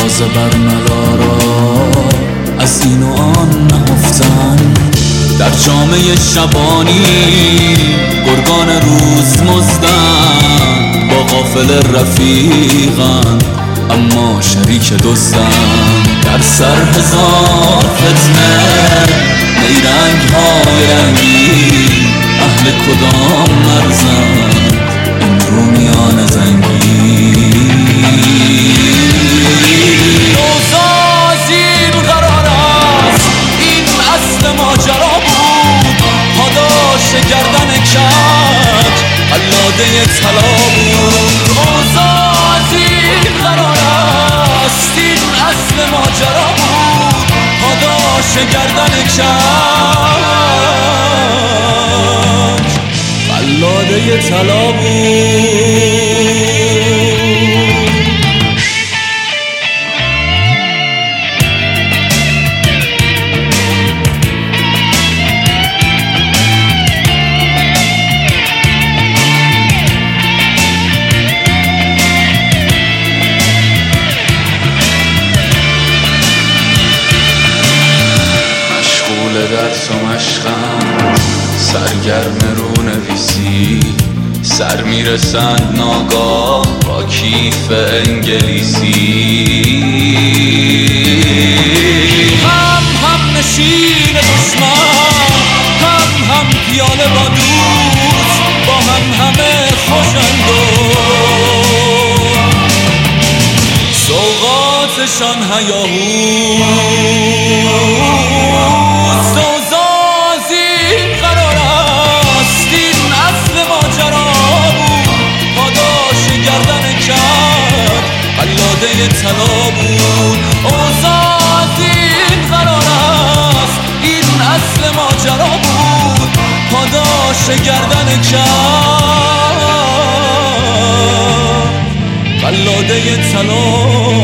تازه بر ملارا از این و آن نهفتن. در جامعه شبانی گرگان روز مزدن، با غافل رفیقن اما شریک دزدن. در سر هزار فتنه نیرنگ های رنگی، اهل کدام مرزن این رومیان زنگی. نوزازیم قرار است این اصل ماجرا بود، پاداش گردن کج قلاده طلا بود. نوزازیم قرار است این اصل ماجرا بود، پاداش گردن کج قلاده طلا بود. درس و مشقم سرگرم رو نویسی، سر میرسند ناگاه با کیف انگلیسی. هم نشین دشمن، هم پیاله با دوست، با همه خوشند و سوغاتشان هیاهو. طلا بود اوزادین قرار است این اصل ماجرا بود، پاداش گردن کج قلاده طلا.